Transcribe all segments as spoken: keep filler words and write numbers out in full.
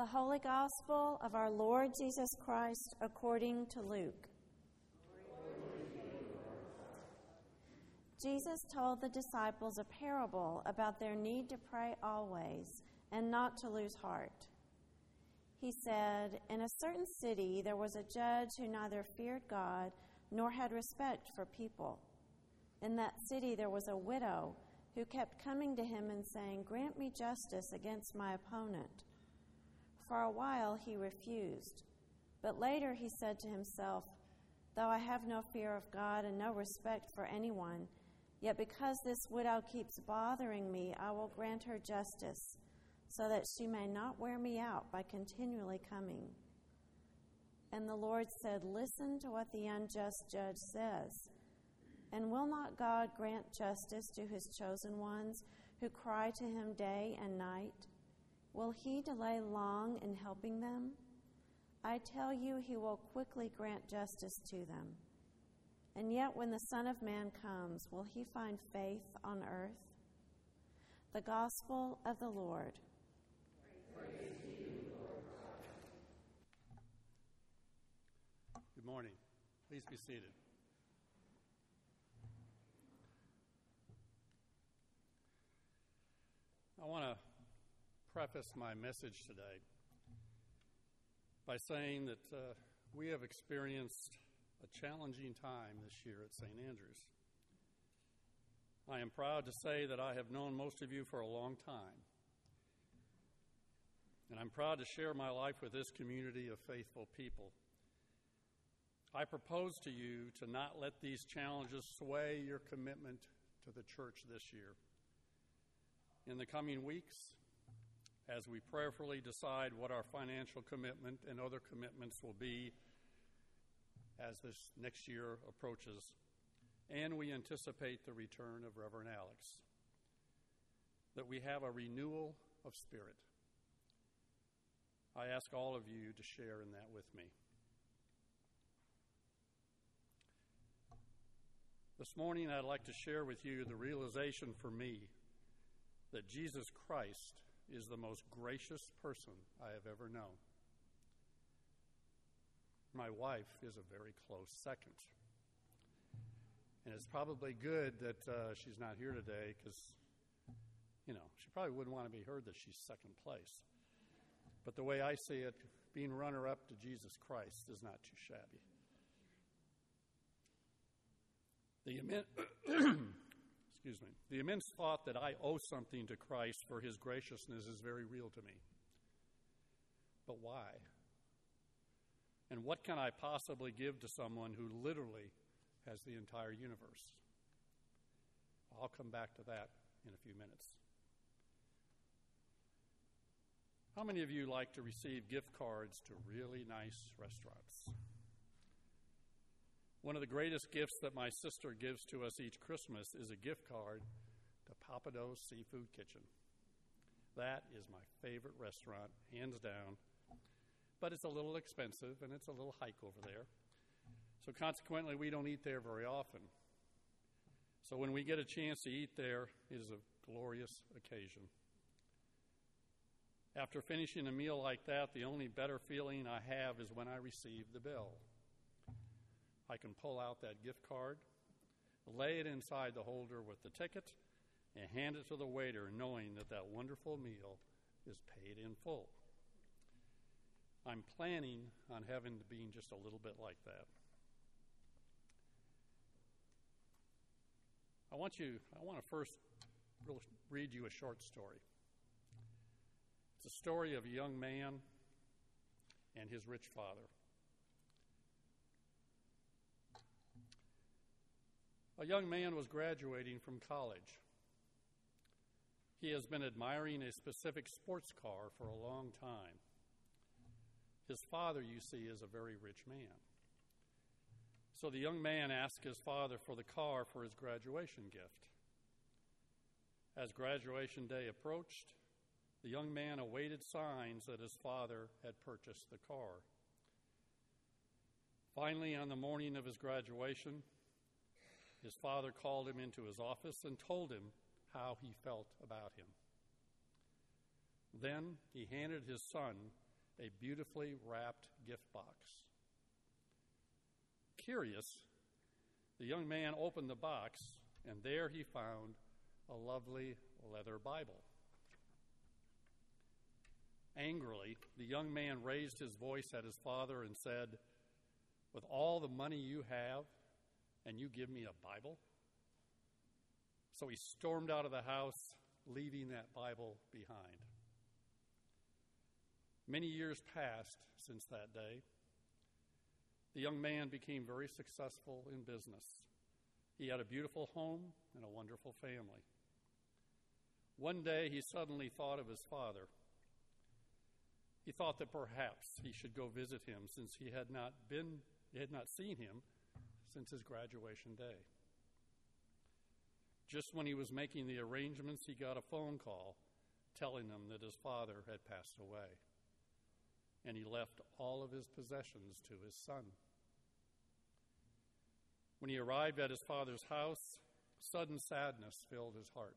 The Holy Gospel of our Lord Jesus Christ according to Luke. Jesus told the disciples a parable about their need to pray always and not to lose heart. He said, "In a certain city there was a judge who neither feared God nor had respect for people. In that city there was a widow who kept coming to him and saying, 'Grant me justice against my opponent.' For a while he refused, but later he said to himself, 'Though I have no fear of God and no respect for anyone, yet because this widow keeps bothering me, I will grant her justice, so that she may not wear me out by continually coming.' And the Lord said, 'Listen to what the unjust judge says. And will not God grant justice to his chosen ones who cry to him day and night? Will he delay long in helping them? I tell you, he will quickly grant justice to them. And yet when the Son of Man comes, will he find faith on earth?'" The Gospel of the Lord. Praise to you, Lord God. Good morning. Please be seated. I want to preface my message today by saying that uh, we have experienced a challenging time this year at Saint Andrews. I am proud to say that I have known most of you for a long time, and I'm proud to share my life with this community of faithful people. I propose to you to not let these challenges sway your commitment to the church this year. In the coming weeks, as we prayerfully decide what our financial commitment and other commitments will be as this next year approaches, and we anticipate the return of Reverend Alex, that we have a renewal of spirit. I ask all of you to share in that with me. This morning, I'd like to share with you the realization for me that Jesus Christ is the most gracious person I have ever known. My wife is a very close second. And it's probably good that uh, she's not here today because, you know, she probably wouldn't want to be heard that she's second place. But the way I see it, being runner-up to Jesus Christ is not too shabby. The immense... Excuse me. The immense thought that I owe something to Christ for his graciousness is very real to me. But why? And what can I possibly give to someone who literally has the entire universe? I'll come back to that in a few minutes. How many of you like to receive gift cards to really nice restaurants? One of the greatest gifts that my sister gives to us each Christmas is a gift card to Pappadeaux's Seafood Kitchen. That is my favorite restaurant, hands down. But it's a little expensive, and it's a little hike over there. So consequently, we don't eat there very often. So when we get a chance to eat there, it is a glorious occasion. After finishing a meal like that, the only better feeling I have is when I receive the bill. I can pull out that gift card, lay it inside the holder with the ticket, and hand it to the waiter knowing that that wonderful meal is paid in full. I'm planning on having to be just a little bit like that. I want you, I want to first read you a short story. It's a story of a young man and his rich father. A young man was graduating from college. He has been admiring a specific sports car for a long time. His father, you see, is a very rich man. So the young man asked his father for the car for his graduation gift. As graduation day approached, the young man awaited signs that his father had purchased the car. Finally, on the morning of his graduation, his father called him into his office and told him how he felt about him. Then he handed his son a beautifully wrapped gift box. Curious, the young man opened the box, and there he found a lovely leather Bible. Angrily, the young man raised his voice at his father and said, "With all the money you have, and you give me a Bible?" So he stormed out of the house, leaving that Bible behind. Many years passed since that day. The young man became very successful in business. He had a beautiful home and a wonderful family. One day he suddenly thought of his father. He thought that perhaps he should go visit him, since he had not been, he had not seen him since his graduation day. Just when he was making the arrangements, he got a phone call telling him that his father had passed away, and he left all of his possessions to his son. When he arrived at his father's house, sudden sadness filled his heart.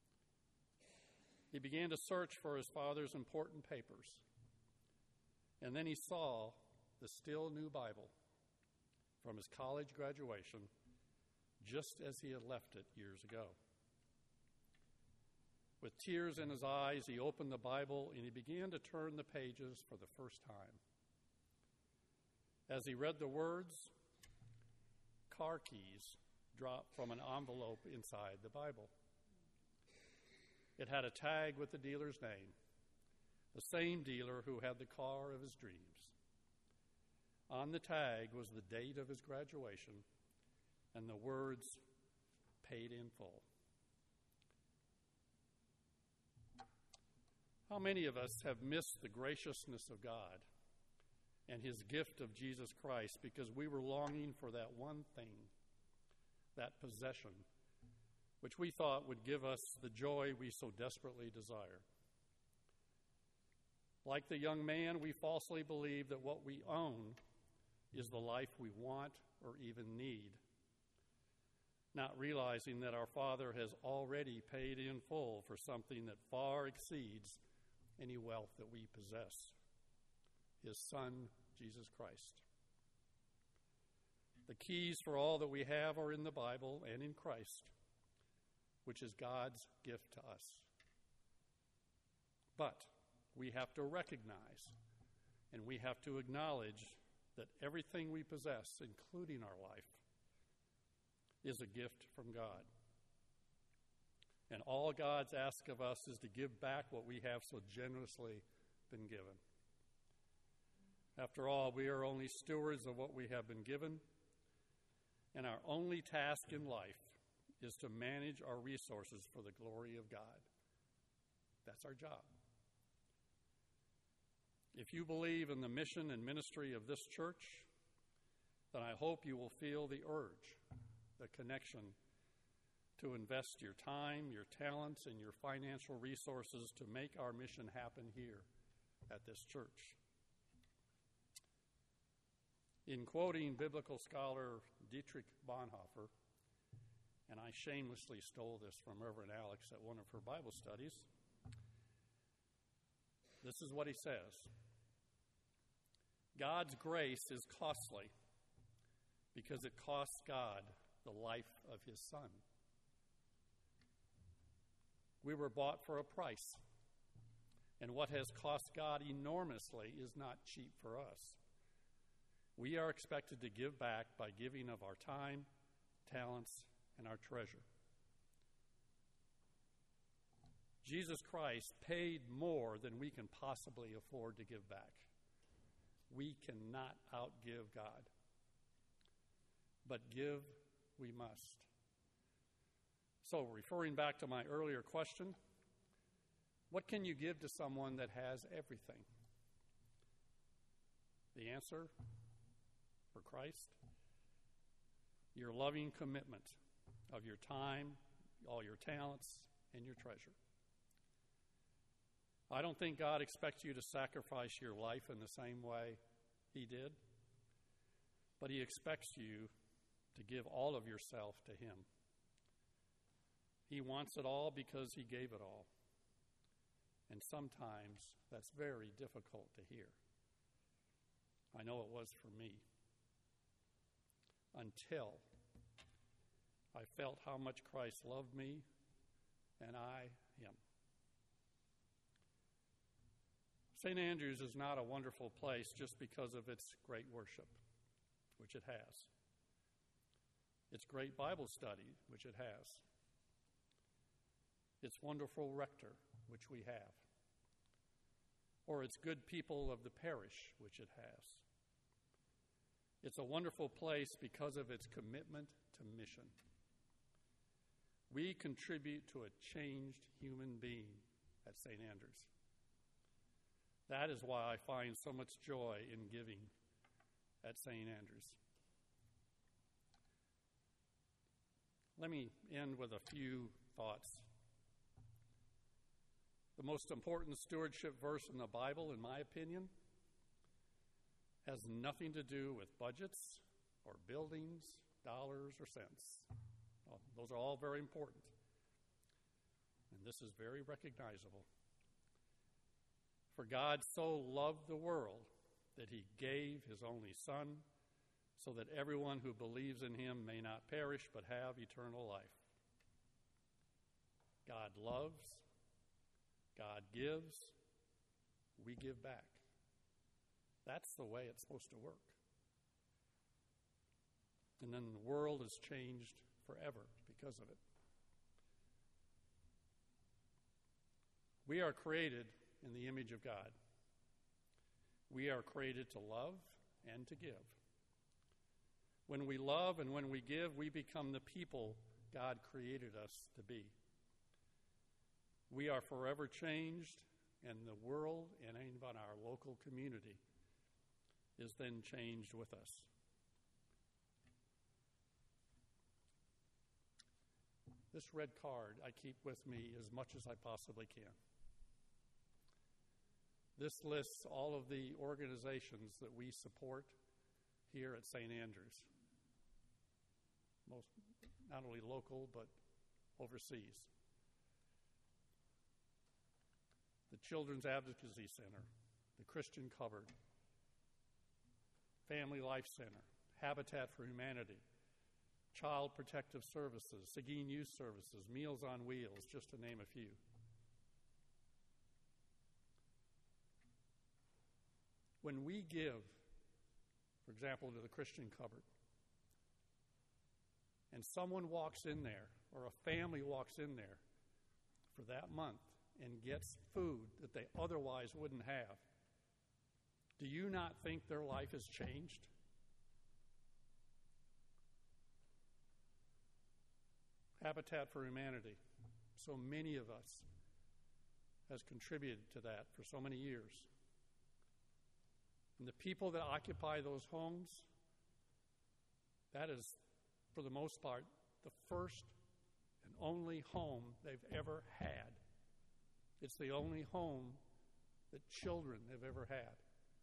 He began to search for his father's important papers, and then he saw the still new Bible from his college graduation, just as he had left it years ago. With tears in his eyes, he opened the Bible and he began to turn the pages for the first time. As he read the words, car keys dropped from an envelope inside the Bible. It had a tag with the dealer's name, the same dealer who had the car of his dreams. On the tag was the date of his graduation and the words, "Paid in full." How many of us have missed the graciousness of God and his gift of Jesus Christ because we were longing for that one thing, that possession, which we thought would give us the joy we so desperately desire? Like the young man, we falsely believe that what we own is the life we want or even need, not realizing that our Father has already paid in full for something that far exceeds any wealth that we possess, his Son, Jesus Christ. The keys for all that we have are in the Bible and in Christ, which is God's gift to us. But we have to recognize and we have to acknowledge that everything we possess, including our life, is a gift from God. And all God's ask of us is to give back what we have so generously been given. After all, we are only stewards of what we have been given, and our only task in life is to manage our resources for the glory of God. That's our job. If you believe in the mission and ministry of this church, then I hope you will feel the urge, the connection, to invest your time, your talents, and your financial resources to make our mission happen here at this church. In quoting biblical scholar Dietrich Bonhoeffer, and I shamelessly stole this from Reverend Alex at one of her Bible studies, this is what he says: God's grace is costly because it costs God the life of his Son. We were bought for a price, and what has cost God enormously is not cheap for us. We are expected to give back by giving of our time, talents, and our treasure. Jesus Christ paid more than we can possibly afford to give back. We cannot outgive God, but give we must. So, referring back to my earlier question, what can you give to someone that has everything? The answer, for Christ, your loving commitment of your time, all your talents, and your treasure. I don't think God expects you to sacrifice your life in the same way he did, but he expects you to give all of yourself to him. He wants it all because he gave it all. And And sometimes that's very difficult to hear. I know it was for me. Until I felt how much Christ loved me and I him. Saint Andrews is not a wonderful place just because of its great worship, which it has. Its great Bible study, which it has. Its wonderful rector, which we have. Or its good people of the parish, which it has. It's a wonderful place because of its commitment to mission. We contribute to a changed human being at Saint Andrews. That is why I find so much joy in giving at Saint Andrews. Let me end with a few thoughts. The most important stewardship verse in the Bible, in my opinion, has nothing to do with budgets or buildings, dollars or cents. Well, those are all very important. And this is very recognizable. For God so loved the world that he gave his only Son, so that everyone who believes in him may not perish but have eternal life. God loves, God gives, we give back. That's the way it's supposed to work. And then the world is changed forever because of it. We are created in the image of God. We are created to love and to give. When we love and when we give, we become the people God created us to be. We are forever changed, and the world and even our local community is then changed with us. This red card I keep with me as much as I possibly can. This lists all of the organizations that we support here at Saint Andrews. Most, not only local, but overseas. The Children's Advocacy Center, the Christian Cupboard, Family Life Center, Habitat for Humanity, Child Protective Services, Seguin Youth Services, Meals on Wheels, just to name a few. When we give, for example, to the Christian Cupboard, and someone walks in there, or a family walks in there for that month and gets food that they otherwise wouldn't have, do you not think their life has changed? Habitat for Humanity, so many of us, has contributed to that for so many years. And the people that occupy those homes, that is, for the most part, the first and only home they've ever had. It's the only home that children have ever had.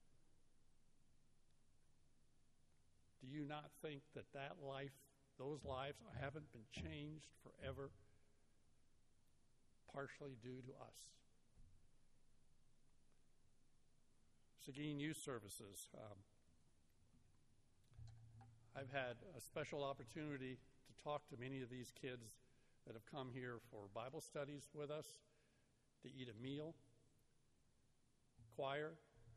Do you not think that that life, those lives haven't been changed forever, partially due to us? Seguin Youth Services. Um, I've had a special opportunity to talk to many of these kids that have come here for Bible studies with us, to eat a meal, choir.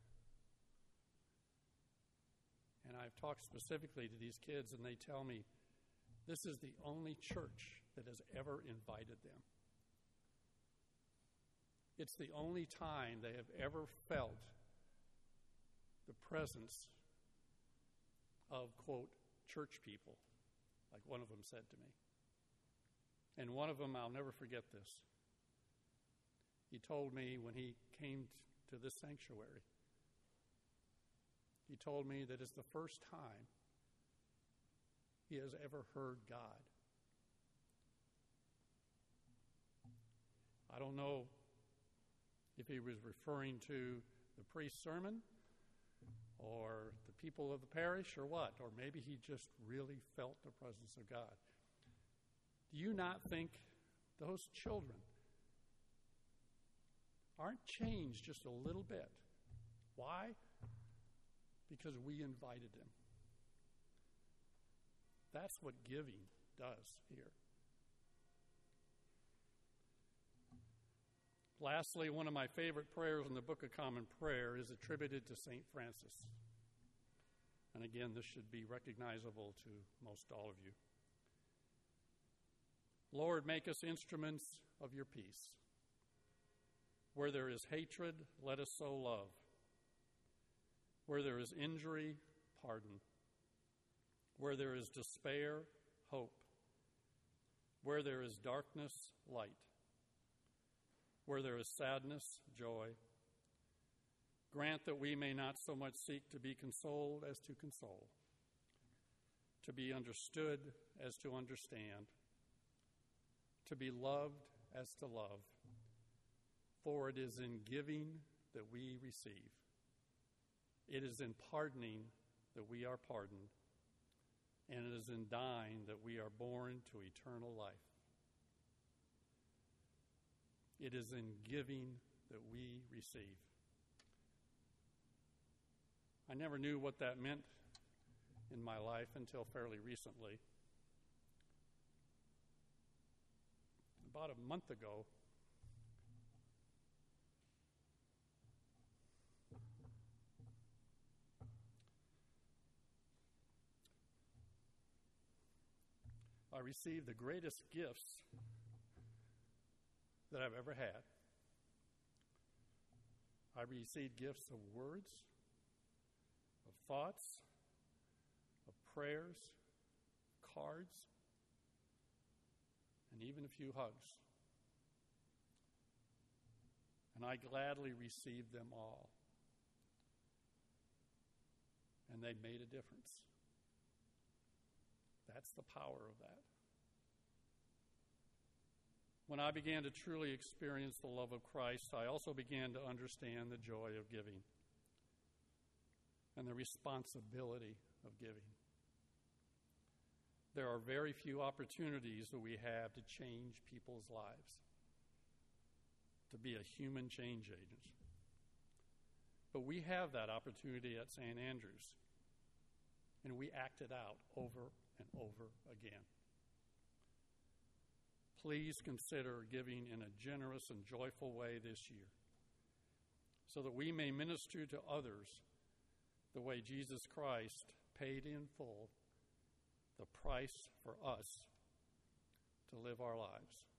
And I've talked specifically to these kids, and they tell me this is the only church that has ever invited them. It's the only time they have ever felt the presence of, quote, church people, like one of them said to me. And one of them, I'll never forget this. He told me when he came to this sanctuary, he told me that it's the first time he has ever heard God. I don't know if he was referring to the priest's sermon or the people of the parish or what, or maybe he just really felt the presence of God. Do you not think those children aren't changed just a little bit. Why? Because we invited them. That's what giving does here. Lastly, one of my favorite prayers in the Book of Common Prayer is attributed to Saint Francis. And again, this should be recognizable to most all of you. Lord, make us instruments of your peace. Where there is hatred, let us sow love. Where there is injury, pardon. Where there is despair, hope. Where there is darkness, light. Where there is sadness, joy. Grant that we may not so much seek to be consoled as to console, to be understood as to understand, to be loved as to love. For it is in giving that we receive. It is in pardoning that we are pardoned. And it is in dying that we are born to eternal life. It is in giving that we receive. I never knew what that meant in my life until fairly recently. About a month ago, I received the greatest gifts that I've ever had. I received gifts of words, of thoughts, of prayers, cards, and even a few hugs. And I gladly received them all. And they made a difference. That's the power of that. When I began to truly experience the love of Christ, I also began to understand the joy of giving and the responsibility of giving. There are very few opportunities that we have to change people's lives, to be a human change agent. But we have that opportunity at Saint Andrews, and we act it out over and over again. Please consider giving in a generous and joyful way this year so that we may minister to others the way Jesus Christ paid in full the price for us to live our lives.